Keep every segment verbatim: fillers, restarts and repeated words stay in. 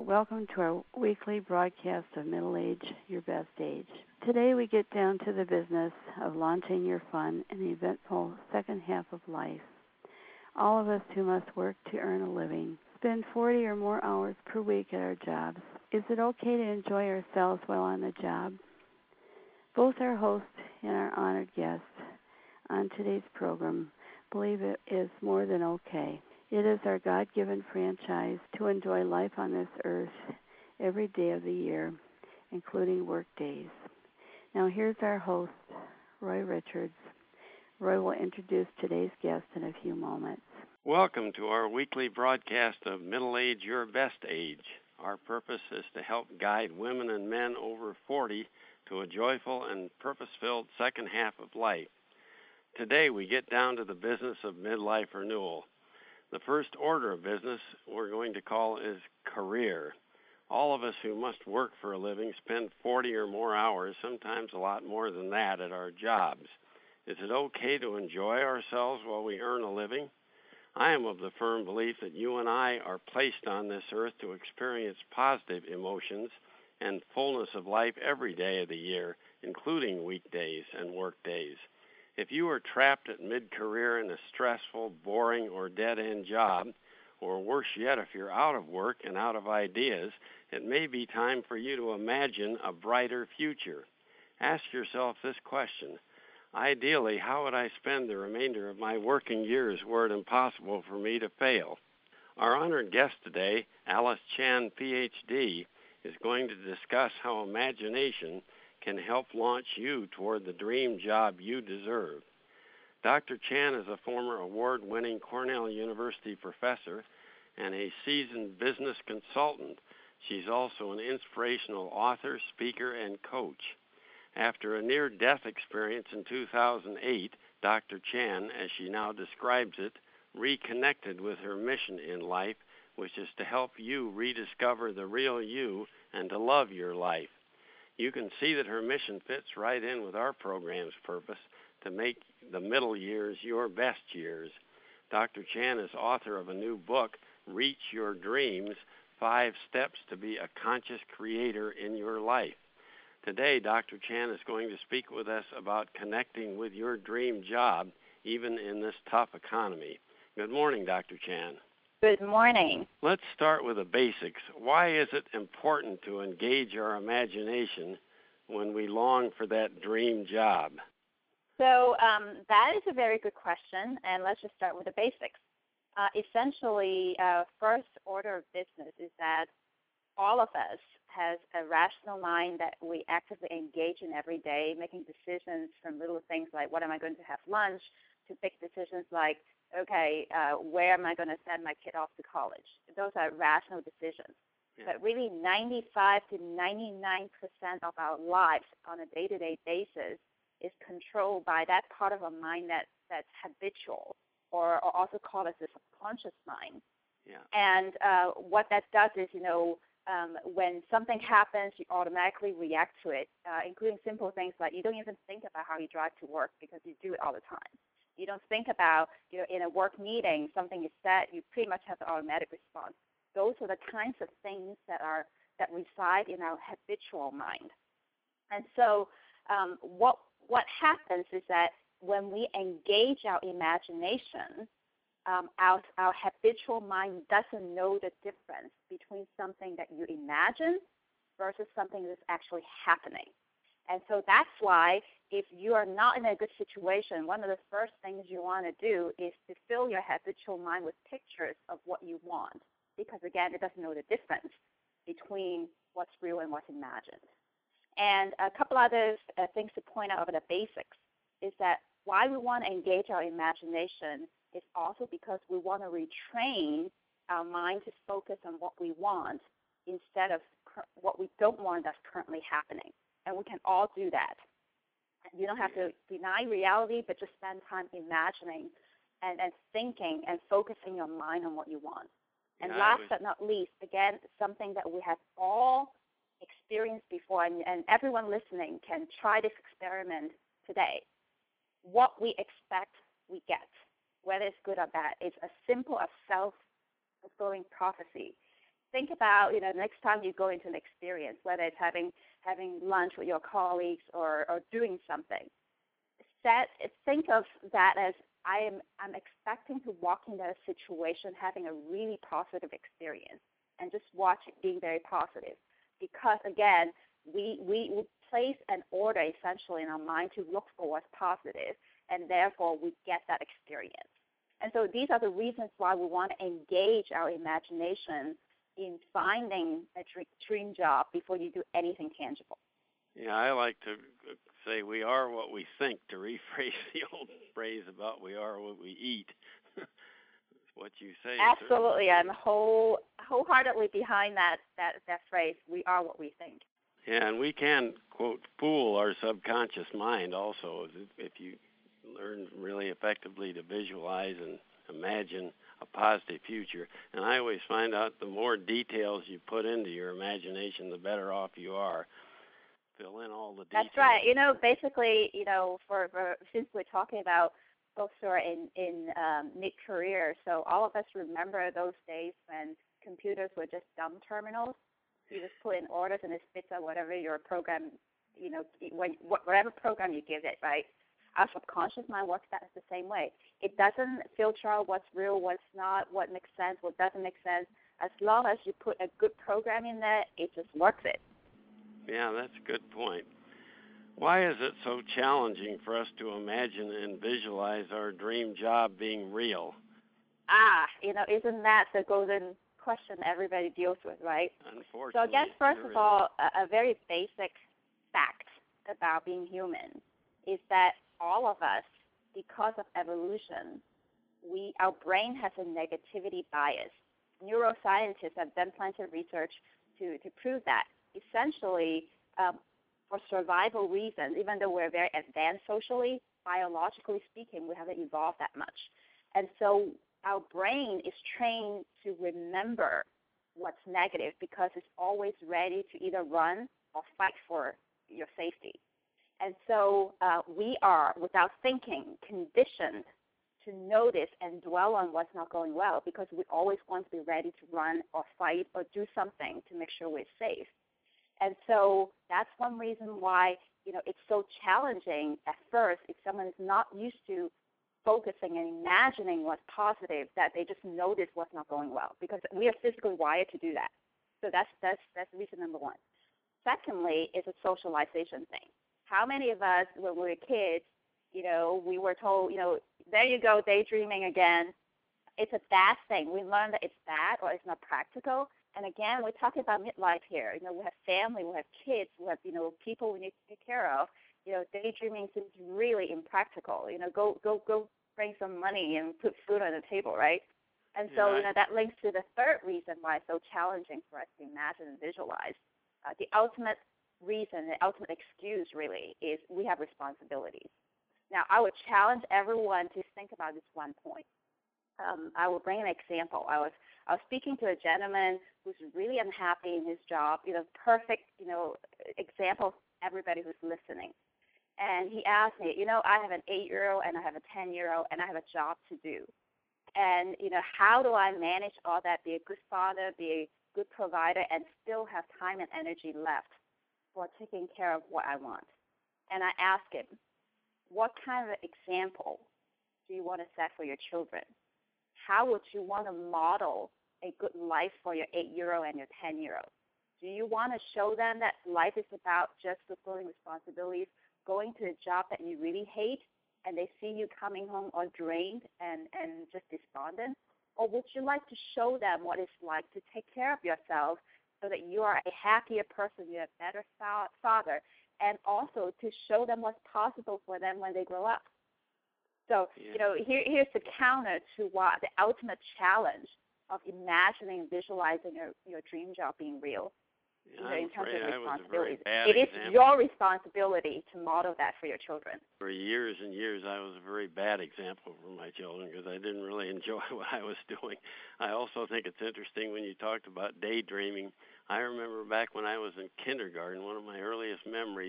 Welcome to our weekly broadcast of Middle Age, Your Best Age. Today we get down to the business of launching your fun in the eventful second half of life. All of us who must work to earn a living spend forty or more hours per week at our jobs. Is it okay to enjoy ourselves while on the job? Both our host and our honored guest on today's program believe it is more than okay. It is our God-given franchise to enjoy life on this earth every day of the year, including work days. Now here's our host, Roy Richards. Roy will introduce today's guest in a few moments. Welcome to our weekly broadcast of Middle Age, Your Best Age. Our purpose is to help guide women and men over forty to a joyful and purpose-filled second half of life. Today we get down to the business of midlife renewal. The first order of business we're going to call is career. All of us who must work for a living spend forty or more hours, sometimes a lot more than that, at our jobs. Is it okay to enjoy ourselves while we earn a living? I am of the firm belief that you and I are placed on this earth to experience positive emotions and fullness of life every day of the year, including weekdays and work days. If you are trapped at mid-career in a stressful, boring, or dead-end job, or worse yet, if you're out of work and out of ideas, it may be time for you to imagine a brighter future. Ask yourself this question. Ideally, how would I spend the remainder of my working years were it impossible for me to fail? Our honored guest today, Alice Chan, P H D, is going to discuss how imagination can help launch you toward the dream job you deserve. Doctor Chan is a former award-winning Cornell University professor and a seasoned business consultant. She's also an inspirational author, speaker, and coach. After a near-death experience in two thousand eight, Doctor Chan, as she now describes it, reconnected with her mission in life, which is to help you rediscover the real you and to love your life. You can see that her mission fits right in with our program's purpose to make the middle years your best years. Doctor Chan is author of a new book, Reach Your Dreams, Five Steps to be a Conscious Creator in Your Life. Today, Doctor Chan is going to speak with us about connecting with your dream job, even in this tough economy. Good morning, Doctor Chan. Good morning. Let's start with the basics. Why is it important to engage our imagination when we long for that dream job? So um, that is a very good question, and let's just start with the basics. Uh, essentially, uh, first order of business is that all of us has a rational mind that we actively engage in every day, making decisions from little things like what am I going to have lunch to big decisions like, okay, uh, where am I going to send my kid off to college? Those are rational decisions. Yeah. But really ninety-five to ninety-nine percent of our lives on a day-to-day basis is controlled by that part of our mind that, that's habitual, or, or also called as the subconscious mind. Yeah. And uh, what that does is, you know, um, when something happens, you automatically react to it, uh, including simple things like you don't even think about how you drive to work because you do it all the time. You don't think about, you know, in a work meeting, something is said, you pretty much have an automatic response. Those are the kinds of things that are that reside in our habitual mind. And so um, what what happens is that when we engage our imagination, um, our, our habitual mind doesn't know the difference between something that you imagine versus something that's actually happening. And so that's why if you are not in a good situation, one of the first things you want to do is to fill your habitual mind with pictures of what you want. Because, again, it doesn't know the difference between what's real and what's imagined. And a couple other uh, things to point out of the basics is that why we want to engage our imagination is also because we want to retrain our mind to focus on what we want instead of cur- what we don't want that's currently happening. And we can all do that. You don't have to deny reality, but just spend time imagining and, and thinking and focusing your mind on what you want. And yeah, last was... but not least, again, something that we have all experienced before, and, and everyone listening can try this experiment today. What we expect, we get, whether it's good or bad. It's as simple as self-fulfilling prophecy. think about, you know, next time you go into an experience, whether it's having having lunch with your colleagues or, or doing something. Set, think of that as I am I'm expecting to walk into a situation having a really positive experience and just watch it being very positive. Because again, we, we, we place an order essentially in our mind to look for what's positive, and therefore we get that experience. And so these are the reasons why we want to engage our imagination in finding a dream job before you do anything tangible. Yeah, I like to say we are what we think, to rephrase the old phrase about we are what we eat. What you say. Absolutely. Certainly. I'm whole, wholeheartedly behind that, that, that phrase, we are what we think. Yeah, and we can, quote, fool our subconscious mind also if you learn really effectively to visualize and imagine a positive future. And I always find out the more details you put into your imagination, the better off you are. Fill in all the details. That's right. You know, basically, you know, for, for since we're talking about folks who are in, in um, mid-career, so all of us remember those days when computers were just dumb terminals. You just put in orders and it spits out whatever your program, you know, when, whatever program you give it, right? Our subconscious mind works that the same way. It doesn't filter out what's real, what's not, what makes sense, what doesn't make sense. As long as you put a good program in there, it just works it. Yeah, that's a good point. Why is it so challenging for us to imagine and visualize our dream job being real? Ah, you know, isn't that the golden question everybody deals with, right? Unfortunately. So I guess, first of all, a, a very basic fact about being human is that all of us, because of evolution, we our brain has a negativity bias. Neuroscientists have done plenty of research to, to prove that. Essentially, um, for survival reasons, even though we're very advanced socially, biologically speaking, we haven't evolved that much. And so our brain is trained to remember what's negative because it's always ready to either run or fight for your safety. And so uh, we are, without thinking, conditioned to notice and dwell on what's not going well because we always want to be ready to run or fight or do something to make sure we're safe. And so that's one reason why, you know, it's so challenging at first if someone is not used to focusing and imagining what's positive, that they just notice what's not going well, because we are physically wired to do that. So that's that's that's reason number one. Secondly, it's a socialization thing. How many of us, when we were kids, you know, we were told, you know, there you go, daydreaming again. It's a bad thing. We learn that it's bad or it's not practical. And again, we're talking about midlife here. You know, we have family, we have kids, we have, you know, people we need to take care of. You know, daydreaming seems really impractical. You know, go go go bring some money and put food on the table, right? And so, yeah. you know, that links to the third reason why it's so challenging for us to imagine and visualize. Uh, the ultimate reason, the ultimate excuse really is we have responsibilities. Now, I would challenge everyone to think about this one point. Um, I will bring an example. I was I was speaking to a gentleman who's really unhappy in his job. You know, perfect, you know, example of everybody who's listening. And he asked me, you know, I have an eight-year-old and I have a ten-year-old and I have a job to do. And, you know, how do I manage all that, be a good father, be a good provider, and still have time and energy left for taking care of what I want? And I asked him, what kind of example do you want to set for your children? How would you want to model a good life for your eight-year-old and your ten-year-old? Do you want to show them that life is about just fulfilling responsibilities, going to a job that you really hate, and they see you coming home all drained and, and just despondent? Or would you like to show them what it's like to take care of yourself so that you are a happier person, you're a better father, and also to show them what's possible for them when they grow up? So, yeah. you know, here, here's the counter to what the ultimate challenge of imagining and visualizing your, your dream job being real. Yeah, You know, I'm in terms afraid of I was a very responsibilities. bad It is example. your responsibility to model that for your children. For years and years, I was a very bad example for my children because I didn't really enjoy what I was doing. I also think it's interesting when you talked about daydreaming. I remember back when I was in kindergarten, one of my earliest memories,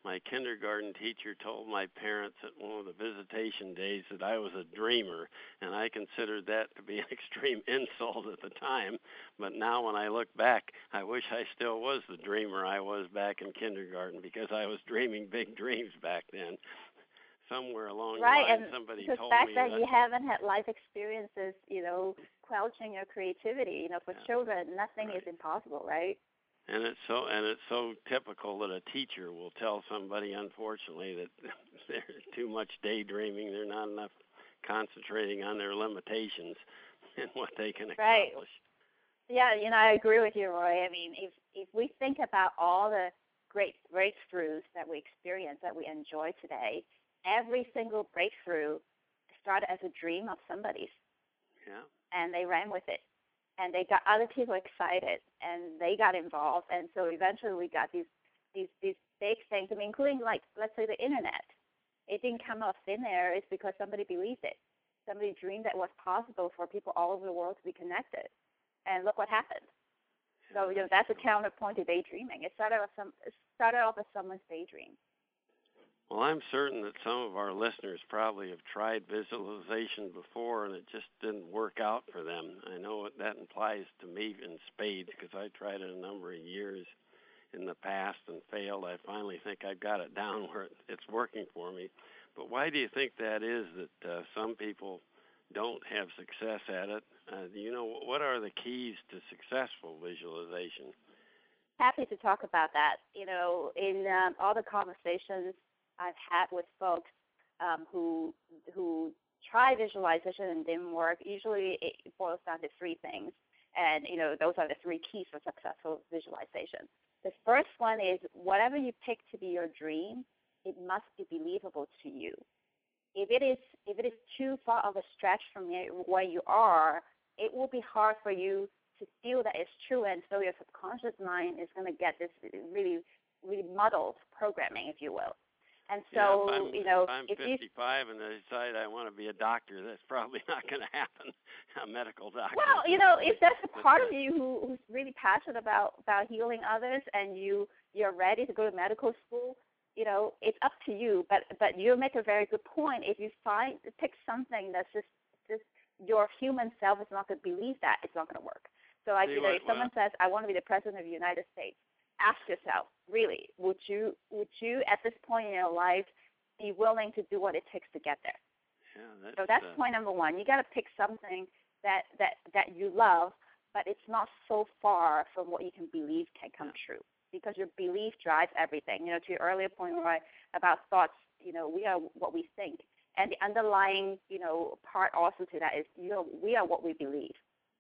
My kindergarten teacher told my parents at one of the visitation days that I was a dreamer, and I considered that to be an extreme insult at the time. But now when I look back, I wish I still was the dreamer I was back in kindergarten, because I was dreaming big dreams back then. Somewhere along right, the line, and somebody because told back me then that, you haven't had life experiences, you know, quelching your creativity. You know, for yeah, children, nothing right. is impossible, right? And it's so and it's so typical that a teacher will tell somebody, unfortunately, that there's too much daydreaming. They're not enough concentrating on their limitations and what they can Right. accomplish. Yeah, you know, I agree with you, Roy. I mean, if if we think about all the great breakthroughs that we experience, that we enjoy today, every single breakthrough started as a dream of somebody's, Yeah. and they ran with it, and they got other people excited, and they got involved, and so eventually we got these these these big things. I mean, including like, let's say, the internet. It didn't come out of thin air. It's because somebody believed it. Somebody dreamed that it was possible for people all over the world to be connected, and look what happened. So, you know, that's a counterpoint to daydreaming. It started off some it started off as someone's daydream. Well, I'm certain that some of our listeners probably have tried visualization before and it just didn't work out for them. I know what that implies to me in spades, because I tried it a number of years in the past and failed. I finally think I got it down where it's working for me. But why do you think that is, that uh, some people don't have success at it? Uh, do you know, what are the keys to successful visualization? Happy to talk about that. You know, in um, all the conversations I've had with folks um, who who try visualization and didn't work, usually it boils down to three things. And, you know, those are the three keys for successful visualization. The first one is whatever you pick to be your dream, it must be believable to you. If it is if it is too far of a stretch from where you are, it will be hard for you to feel that it's true, and so your subconscious mind is going to get this really, really muddled programming, if you will. And so, yeah, if I'm, you know, if I'm if fifty-five you, and I decide I want to be a doctor, that's probably not going to happen. A medical doctor. Well, you know, if there's a part of you who, who's really passionate about, about healing others, and you you're ready to go to medical school, you know, it's up to you. But but you make a very good point. If you find pick something that's just just your human self is not going to believe that, it's not going to work. So, like, See, you know, what, if someone well, says, "I want to be the president of the United States," ask yourself, really, would you would you at this point in your life be willing to do what it takes to get there? Yeah, that's, so that's uh, point number one. You got to pick something that, that that you love, but it's not so far from what you can believe can come yeah. true, because your belief drives everything. You know, to your earlier point, right, about thoughts. You know, we are what we think, and the underlying, you know, part also to that is, you know, we are what we believe.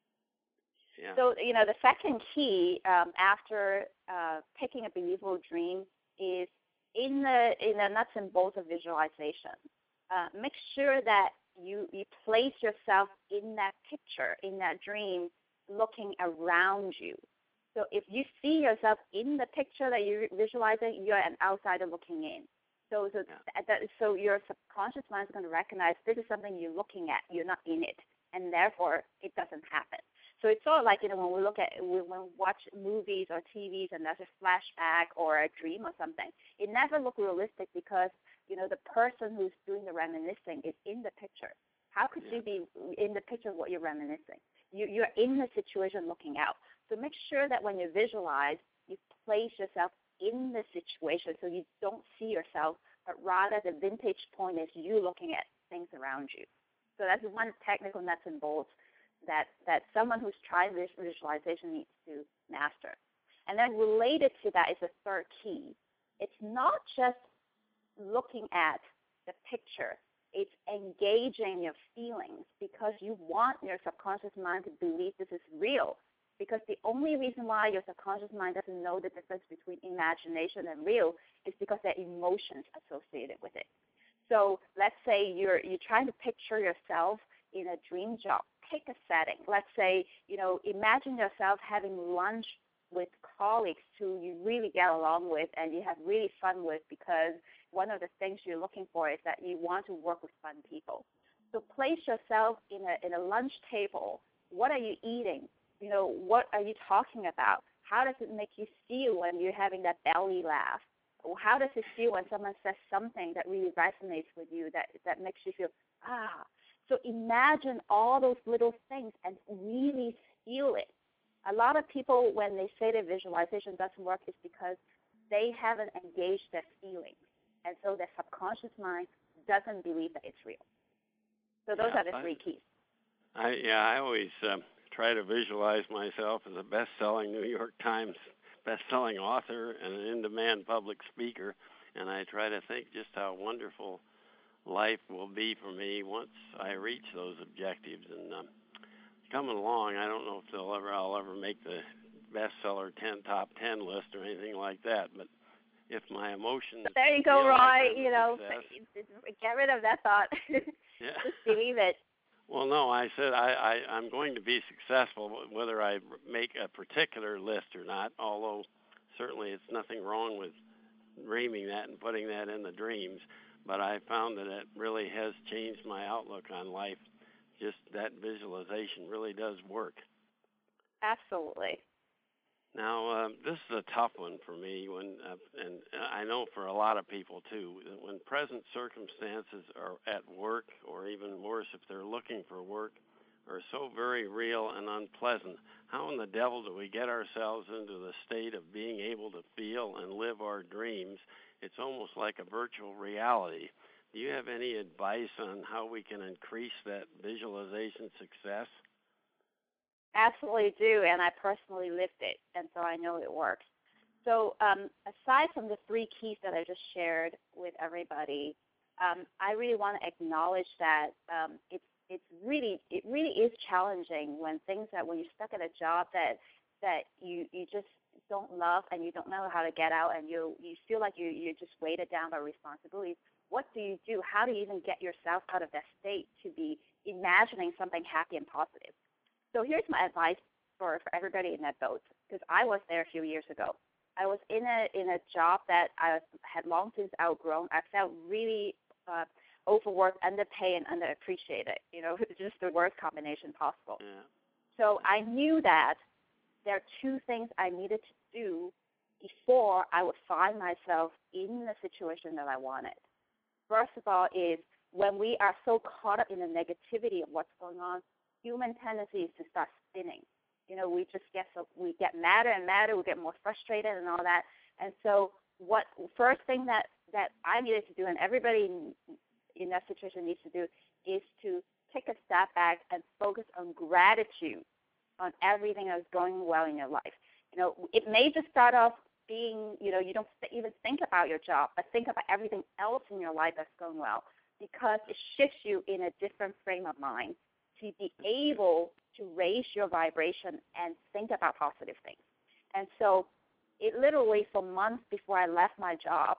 Yeah. So, you know, the second key um, after uh, picking a believable dream is in the in the nuts and bolts of visualization. Uh, make sure that you, you place yourself in that picture, in that dream, looking around you. So if you see yourself in the picture that you're visualizing, you're an outsider looking in. So, so, yeah. that, so your subconscious mind is going to recognize this is something you're looking at, you're not in it, and therefore it doesn't happen. So it's sort of like, you know, when we look at, when we watch movies or T Vs and there's a flashback or a dream or something, it never looks realistic because, you know, the person who's doing the reminiscing is in the picture. How could yeah. you be in the picture of what you're reminiscing? You, you're in the situation looking out. So make sure that when you visualize, you place yourself in the situation so you don't see yourself, but rather the vintage point is you looking at things around you. So that's one technical nuts and bolts that, that someone who's trying this visualization needs to master. And then related to that is the third key. It's not just looking at the picture. It's engaging your feelings, because you want your subconscious mind to believe this is real. Because the only reason why your subconscious mind doesn't know the difference between imagination and real is because there are emotions associated with it. So let's say you're you're trying to picture yourself in a dream job. Pick a setting. Let's say, you know, imagine yourself having lunch with colleagues who you really get along with and you have really fun with, because one of the things you're looking for is that you want to work with fun people. So place yourself in a in a lunch table. What are you eating? You know, what are you talking about? How does it make you feel when you're having that belly laugh? How does it feel when someone says something that really resonates with you, that, that makes you feel, ah. So imagine all those little things and really feel it. A lot of people, when they say that visualization doesn't work, is because they haven't engaged their feelings. And so their subconscious mind doesn't believe that it's real. So those yeah, are the I, three keys. I, yeah, I always um, try to visualize myself as a best-selling New York Times best-selling author and an in-demand public speaker, and I try to think just how wonderful life will be for me once I reach those objectives. And um, coming along, I don't know if they'll ever, I'll ever make the bestseller ten top ten list or anything like that, but if my emotions but there you go, Roy. Like you know, success, get rid of that thought. yeah. Just believe it. Well, no, I said I, I, I'm going to be successful whether I make a particular list or not, although certainly it's nothing wrong with dreaming that and putting that in the dreams. But I found that it really has changed my outlook on life. Just that visualization really does work. Absolutely. Now, um, this is a tough one for me, when, uh, and I know for a lot of people too, when present circumstances are at work, or even worse, if they're looking for work, are so very real and unpleasant. How in the devil do we get ourselves into the state of being able to feel and live our dreams? It's almost like a virtual reality. Do you have any advice on how we can increase that visualization success? Absolutely do, and I personally lived it, and so I know it works. So um, aside from the three keys that I just shared with everybody, um, I really want to acknowledge that um, it's it's really it really is challenging when things that when you're stuck at a job that that you you just don't love and you don't know how to get out, and you you feel like you you're just weighted down by responsibilities. What do you do? How do you even get yourself out of that state to be imagining something happy and positive? So here's my advice for, for everybody in that boat, because I was there a few years ago. I was in a in a job that I had long since outgrown. I felt really uh, overworked, underpaid, and underappreciated. You know, just the worst combination possible. Yeah. So I knew that there are two things I needed to do before I would find myself in the situation that I wanted. First of all is when we are so caught up in the negativity of what's going on, human tendency is to start spinning. You know, we just get so we get madder and madder, we get more frustrated and all that. And so what first thing that, that I needed to do, and everybody in, in that situation needs to do, is to take a step back and focus on gratitude on everything that's going well in your life. You know, it may just start off being, you know, you don't even think about your job, but think about everything else in your life that's going well, because it shifts you in a different frame of mind to be able to raise your vibration and think about positive things. And so it literally, for months before I left my job,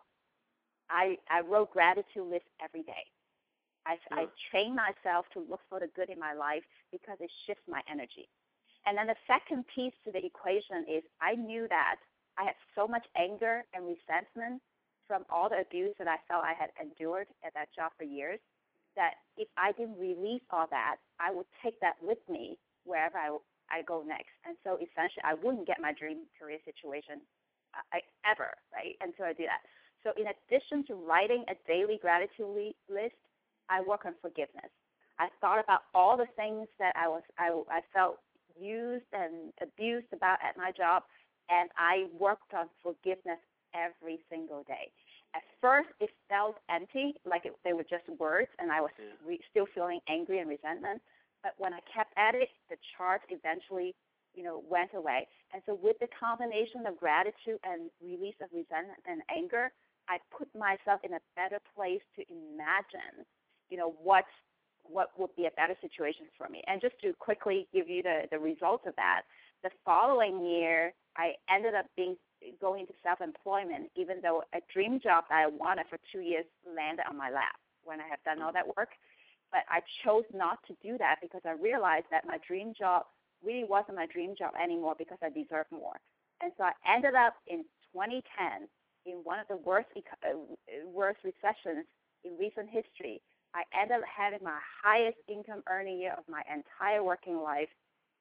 I, I wrote gratitude lists every day. I, I trained myself to look for the good in my life because it shifts my energy. And then the second piece to the equation is I knew that I had so much anger and resentment from all the abuse that I felt I had endured at that job for years, that if I didn't release all that, I would take that with me wherever I, I go next. And so essentially, I wouldn't get my dream career situation uh, I, ever, right, until I do that. So in addition to writing a daily gratitude list, I work on forgiveness. I thought about all the things that I was I, I felt used and abused about at my job, and I worked on forgiveness every single day. At first, it felt empty, like it, they were just words, and I was Yeah. re- still feeling angry and resentment. But when I kept at it, the charge eventually, you know, went away. And so with the combination of gratitude and release of resentment and anger, I put myself in a better place to imagine, you know, what what would be a better situation for me. And just to quickly give you the, the results of that, the following year, I ended up being going into self-employment, even though a dream job that I wanted for two years landed on my lap when I had done all that work. But I chose not to do that because I realized that my dream job really wasn't my dream job anymore because I deserved more. And so I ended up in twenty ten in one of the worst, uh, worst recessions in recent history. I ended up having my highest income earning year of my entire working life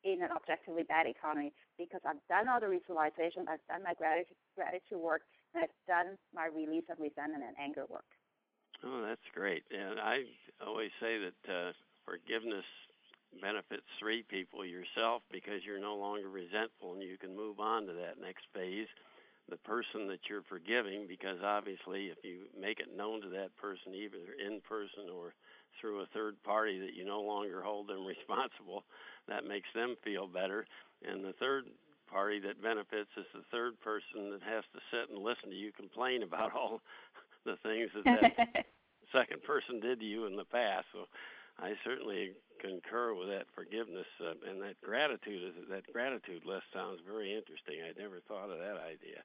in an objectively bad economy because I've done all the visualization, I've done my gratitude, gratitude work, and I've done my release of resentment and anger work. Oh, that's great. And I always say that uh, forgiveness benefits three people: yourself, because you're no longer resentful and you can move on to that next phase; the person that you're forgiving, because obviously if you make it known to that person, either in person or through a third party, that you no longer hold them responsible, that makes them feel better. And the third party that benefits is the third person that has to sit and listen to you complain about all the things that that second person did to you in the past. So I certainly concur with that forgiveness uh, and that gratitude. Is that gratitude list sounds very interesting. I never thought of that idea.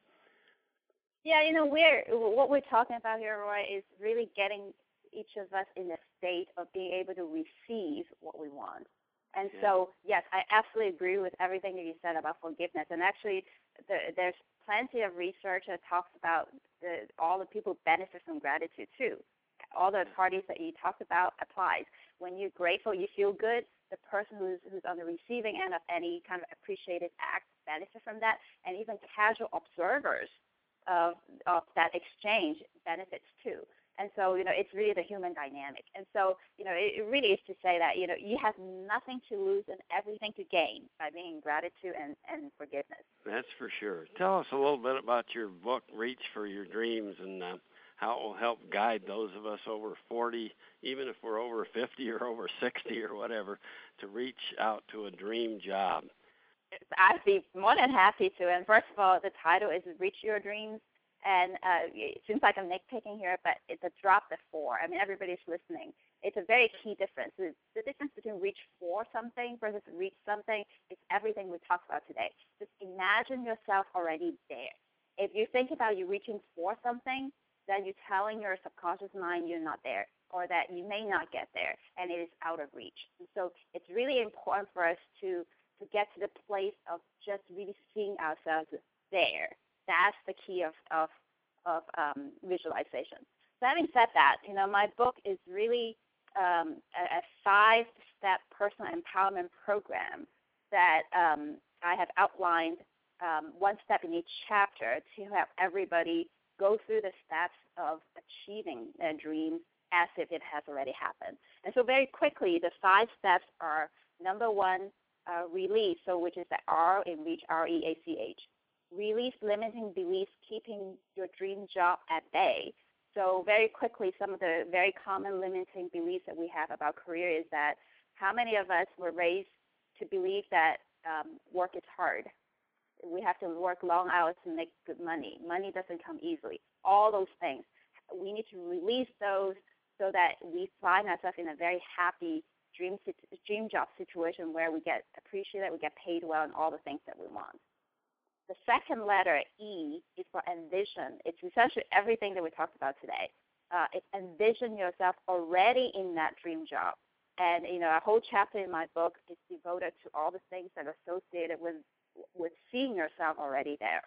Yeah, you know, we're what we're talking about here, Roy, is really getting each of us in a state of being able to receive what we want. And yeah. so, yes, I absolutely agree with everything that you said about forgiveness. And actually, the, there's plenty of research that talks about the, all the people benefit from gratitude too. All the parties that you talked about applies. When you're grateful, you feel good. The person who's, who's on the receiving end of any kind of appreciated act benefit from that. And even casual observers of, of that exchange benefits too. And so, you know, it's really the human dynamic. And so, you know, it, it really is to say that, you know, you have nothing to lose and everything to gain by being in gratitude and, and forgiveness. That's for sure. Tell us a little bit about your book, Reach for Your Dreams, and uh, how it will help guide those of us over forty, even if we're over fifty or over sixty or whatever, to reach out to a dream job. I'd be more than happy to. And first of all, the title is Reach Your Dreams. And uh, it seems like I'm nitpicking here, but it's a drop the four. I mean, everybody's listening. It's a very key difference. The, the difference between reach for something versus reach something is everything we talked about today. Just imagine yourself already there. If you think about you reaching for something, then you're telling your subconscious mind you're not there, or that you may not get there, and it is out of reach. And so it's really important for us to, to get to the place of just really seeing ourselves there. That's the key of, of, of um, visualization. So having said that, you know, my book is really um, a, a five-step personal empowerment program that um, I have outlined um, one step in each chapter to help everybody go through the steps of achieving their dreams as if it has already happened. And so very quickly, the five steps are, number one, uh, release, so which is the R in reach, R E A C H. Release limiting beliefs keeping your dream job at bay. So very quickly, some of the very common limiting beliefs that we have about career is that how many of us were raised to believe that um, work is hard? We have to work long hours to make good money. Money doesn't come easily. All those things. We need to release those so that we find ourselves in a very happy dream, dream job situation where we get appreciated, we get paid well, and all the things that we want. The second letter, E, is for envision. It's essentially everything that we talked about today. Uh, it's envision yourself already in that dream job. And, you know, a whole chapter in my book is devoted to all the things that are associated with, with seeing yourself already there.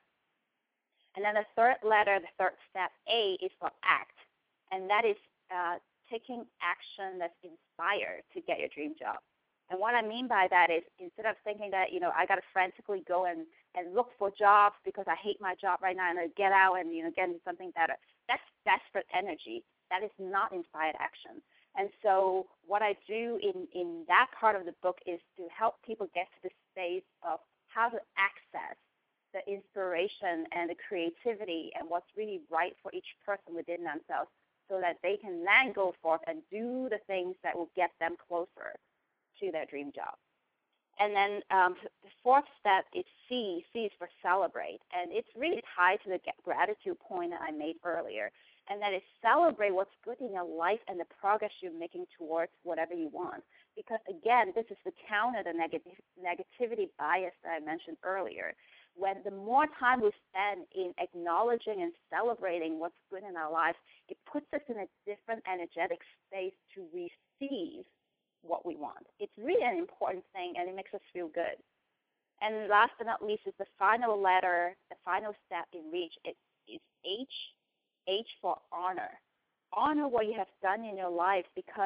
And then the third letter, the third step, A, is for act. And that is uh, taking action that's inspired to get your dream job. And what I mean by that is instead of thinking that, you know, I got to frantically go and, and look for jobs because I hate my job right now and I get out and, you know, get into something better. That's desperate energy. That is not inspired action. And so what I do in, in that part of the book is to help people get to the space of how to access the inspiration and the creativity and what's really right for each person within themselves so that they can then go forth and do the things that will get them closer to their dream job. And then um, the fourth step is C. C is for celebrate. And it's really tied to the gratitude point that I made earlier. And that is celebrate what's good in your life and the progress you're making towards whatever you want. Because, again, this is to counter the negative, negativity bias that I mentioned earlier. When the more time we spend in acknowledging and celebrating what's good in our lives, it puts us in a different energetic space to receive what we want. It's really an important thing, and it makes us feel good. And last but not least is the final letter, the final step in reach. It is H, H for honor. Honor what you have done in your life because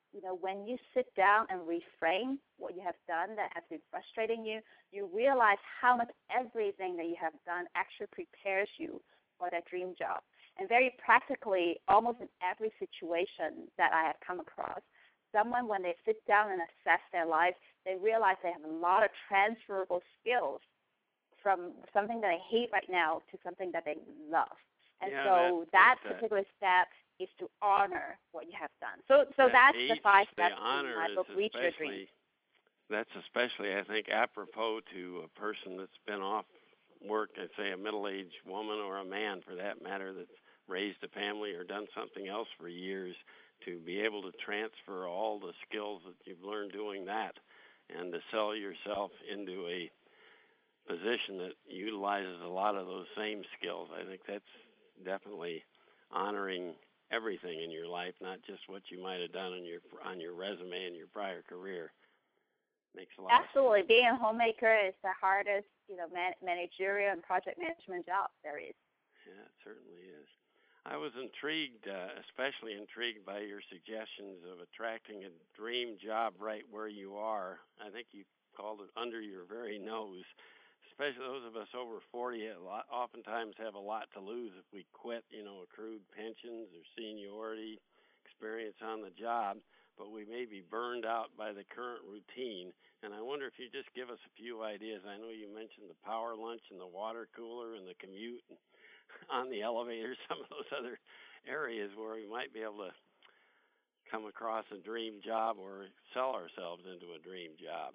you know, when you sit down and reframe what you have done that has been frustrating you, you realize how much everything that you have done actually prepares you for that dream job. And very practically, almost in every situation that I have come across, someone, when they sit down and assess their life, they realize they have a lot of transferable skills from something that they hate right now to something that they love. And yeah, so that, that that, particular step is to honor what you have done. So so that that's H, the five the steps honor in my book, is Reach Your especially, Dream. That's especially, I think, apropos to a person that's been off work, let's say a middle-aged woman or a man, for that matter, that's raised a family or done something else for years, to be able to transfer all the skills that you've learned doing that and to sell yourself into a position that utilizes a lot of those same skills. I think that's definitely honoring everything in your life, not just what you might have done on your on your resume in your prior career. Makes a lot Absolutely. of sense. Being a homemaker is the hardest, you know, man- managerial and project management job there is. Yeah, it certainly is. I was intrigued, uh, especially intrigued by your suggestions of attracting a dream job right where you are. I think you called it under your very nose. Especially those of us over forty, a lot, oftentimes have a lot to lose if we quit, you know, accrued pensions or seniority, experience on the job, but we may be burned out by the current routine. And I wonder if you just give us a few ideas. I know you mentioned the power lunch and the water cooler and the commute and on the elevator, some of those other areas where we might be able to come across a dream job or sell ourselves into a dream job.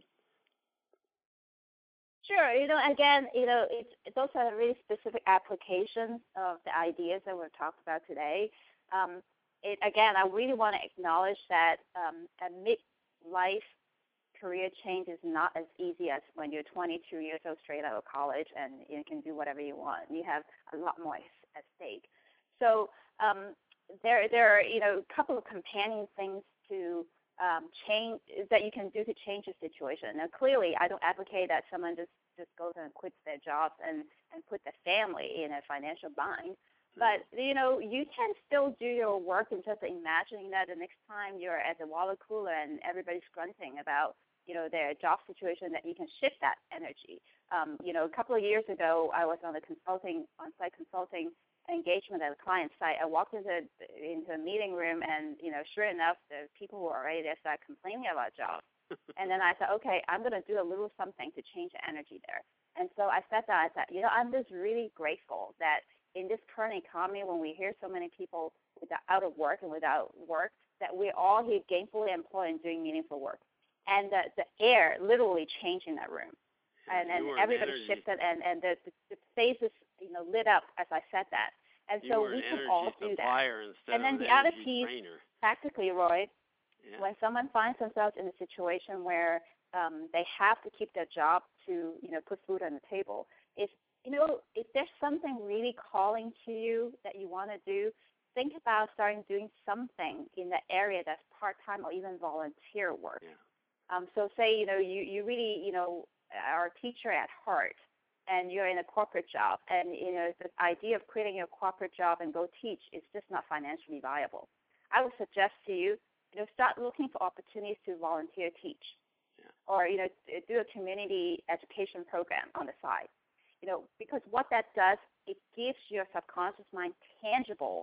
Sure. You know, again, you know, it's, it's also a really specific application of the ideas that we've talked about today. Um, it, again, I really want to acknowledge that um, a mid-life career change is not as easy as when you're twenty-two years old straight out of college and you can do whatever you want. You have a lot more at stake. So um, there, there are, you know, a couple of companion things to Um, change that you can do to change the situation. Now, clearly, I don't advocate that someone just, just goes and quits their jobs and, and put their family in a financial bind. But, you know, you can still do your work and just imagining that the next time you're at the water cooler and everybody's grunting about, you know, their job situation, that you can shift that energy. Um, you know, a couple of years ago, I was on the consulting, on-site consulting engagement at a client site. I walked into into a meeting room, and you know, sure enough, the people who were already there started complaining about jobs. And then I said, okay, I'm going to do a little something to change the energy there. And so I sat down. I said, you know, I'm just really grateful that in this current economy, when we hear so many people without out of work and without work, that we're all here gainfully employed and doing meaningful work. And the, the air literally changed in that room. And then everybody energy. shifted, and, and the, the, the faces, you know, lit up as I said that. And you so were we an can all do that. Instead And then of the an other energy piece, trainer. practically, Roy, yeah. when someone finds themselves in a situation where um, they have to keep their job to, you know, put food on the table, if you know, if there's something really calling to you that you want to do, think about starting doing something in that area that's part-time or even volunteer work. Yeah. Um, so say, you know, you, you really, you know, are a teacher at heart, and you're in a corporate job, and you know the idea of quitting your corporate job and go teach is just not financially viable. I would suggest to you, you know, start looking for opportunities to volunteer teach, yeah. or you know, do a community education program on the side. You know, because what that does, it gives your subconscious mind tangible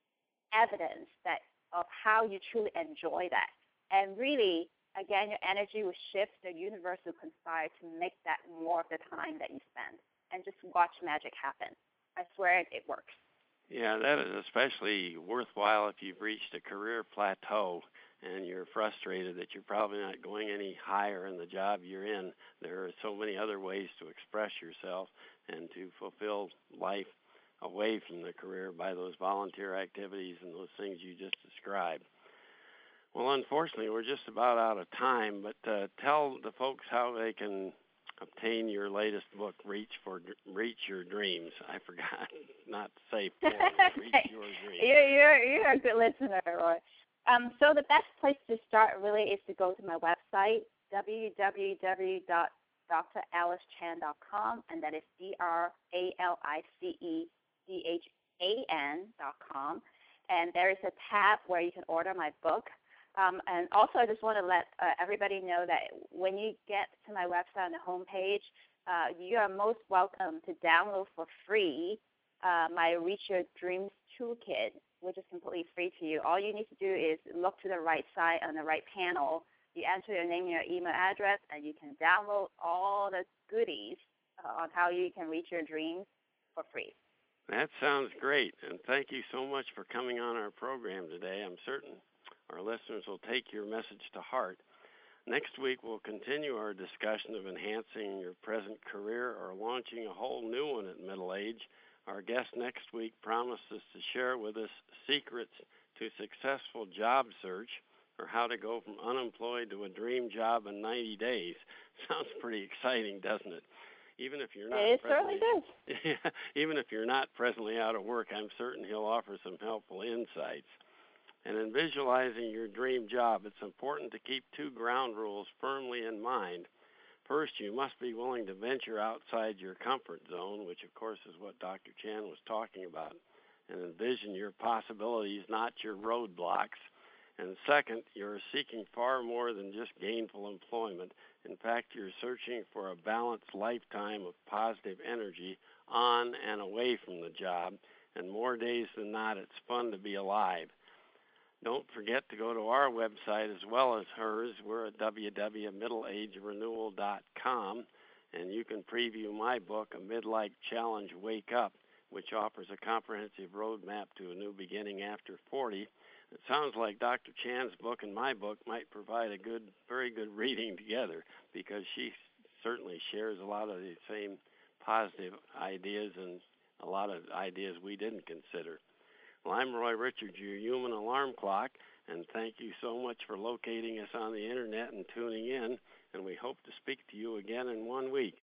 evidence that of how you truly enjoy that, and really, again, your energy will shift, the universe will conspire to make that more of the time that you spend, and just watch magic happen. I swear it, it works. Yeah, that is especially worthwhile if you've reached a career plateau and you're frustrated that you're probably not going any higher in the job you're in. There are so many other ways to express yourself and to fulfill life away from the career by those volunteer activities and those things you just described. Well, unfortunately, we're just about out of time, but uh, tell the folks how they can obtain your latest book, Reach for Reach Your Dreams. I forgot not to say for, Reach Your Dreams. You're, you're, you're a good listener, Roy. Um, so the best place to start really is to go to my website, w w w dot d r alice chan dot com, and that is D R A L I C E C H A N dot com. And there is a tab where you can order my book. Um, and also, I just want to let uh, everybody know that when you get to my website on the homepage, uh, you are most welcome to download for free uh, my Reach Your Dreams Toolkit, which is completely free to you. All you need to do is look to the right side on the right panel. You enter your name and your email address, and you can download all the goodies uh, on how you can reach your dreams for free. That sounds great, and thank you so much for coming on our program today. I'm certain our listeners will take your message to heart. Next week, we'll continue our discussion of enhancing your present career or launching a whole new one at middle age. Our guest next week promises to share with us secrets to successful job search, or how to go from unemployed to a dream job in ninety days. Sounds pretty exciting, doesn't it? Even if you're not it presently, certainly does. even if you're not presently out of work, I'm certain he'll offer some helpful insights. And in visualizing your dream job, it's important to keep two ground rules firmly in mind. First, you must be willing to venture outside your comfort zone, which of course is what Doctor Chan was talking about, and envision your possibilities, not your roadblocks. And second, you're seeking far more than just gainful employment. In fact, you're searching for a balanced lifetime of positive energy on and away from the job, and more days than not, it's fun to be alive. Don't forget to go to our website as well as hers. We're at w w w dot middle age renewal dot com, and you can preview my book, A Midlife Challenge Wake Up, which offers a comprehensive roadmap to a new beginning after forty. It sounds like Doctor Chan's book and my book might provide a good, very good reading together, because she certainly shares a lot of the same positive ideas and a lot of ideas we didn't consider. Well, I'm Roy Richards, your human alarm clock, and thank you so much for locating us on the Internet and tuning in, and we hope to speak to you again in one week.